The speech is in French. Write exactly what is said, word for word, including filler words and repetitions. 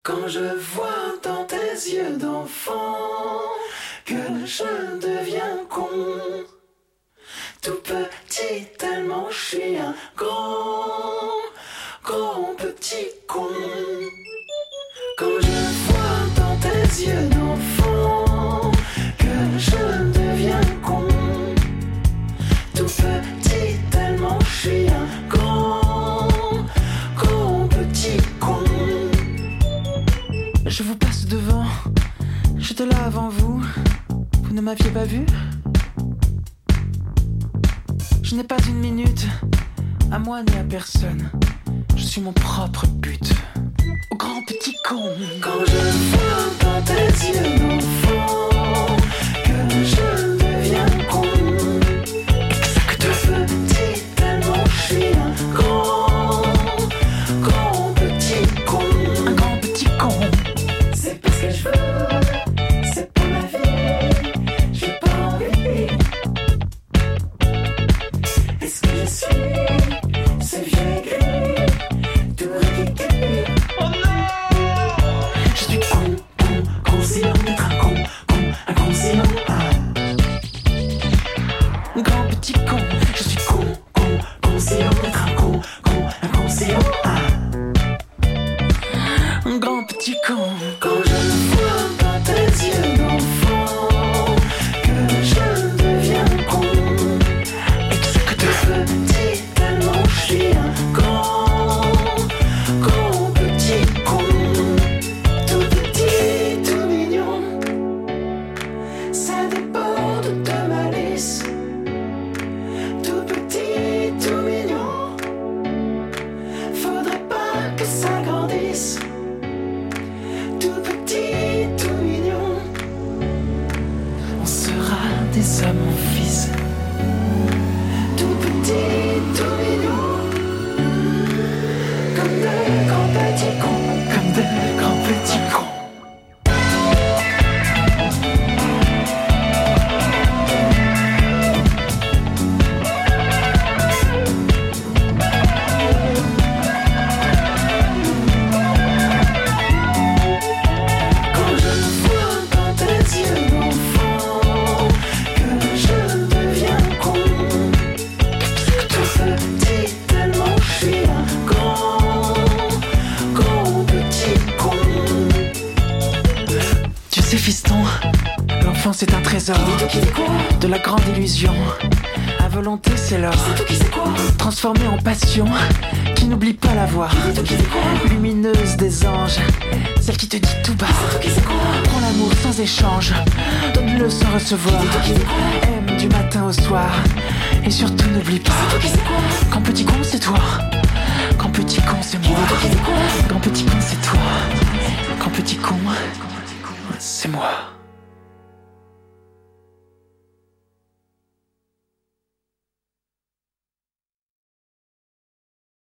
Quand je vois dans tes yeux d'enfant que je deviens con, tout petit tellement je suis un grand, grand petit con. Quand je vois dans tes yeux d'enfant que je deviens con, tout petit tellement je suis un grand, grand petit con. Je vous passe devant, j'étais là avant vous, vous ne m'aviez pas vu. Je n'ai pas une minute, à moi ni à personne, je suis mon propre but. Au grand petit con. Quand je vois dans tes yeux d'enfant que je deviens con, exact. Tout petit tellement je suis un grand, grand petit con. Un grand petit con. C'est pas ce que je veux, c'est pas ma vie, j'ai pas envie. Est-ce que je suis ce vieux aigri, tout ridiculé? Oh non! Je suis con, con, conscient d'être un con, con, inconscient. Un grand petit con. Je suis con, con, conscient d'être un con, con, inconscient. Un grand petit con. Quand je vois dans tes yeux d'enfant que je deviens con, exact. Petit tellement je suis un grand, grand petit con. Tout petit, tout mignon, ça déborde de malice. Tout petit, tout mignon, faudrait pas que ça grandisse. Tout petit, tout mignon, on sera des hommes, mon fils. Tout petit, tout mignon, comme de grands petits cons, comme de grands petits cons. Quand je vois dans tes yeux d'enfant que je deviens con, tout petit tellement je suis un grand, grand petit con. Tu sais fiston, l'enfance c'est un trésor de la grande illusion. À volonté c'est l'or, transformé en passion qui n'oublie pas la voix lumineuse des anges, celle qui te dit tout bas: prends l'amour sans échange, donne-le sans recevoir, aime du matin au soir, et surtout n'oublie pas, quand petit con c'est toi, quand petit con c'est moi, quand petit con c'est toi, quand petit con c'est moi.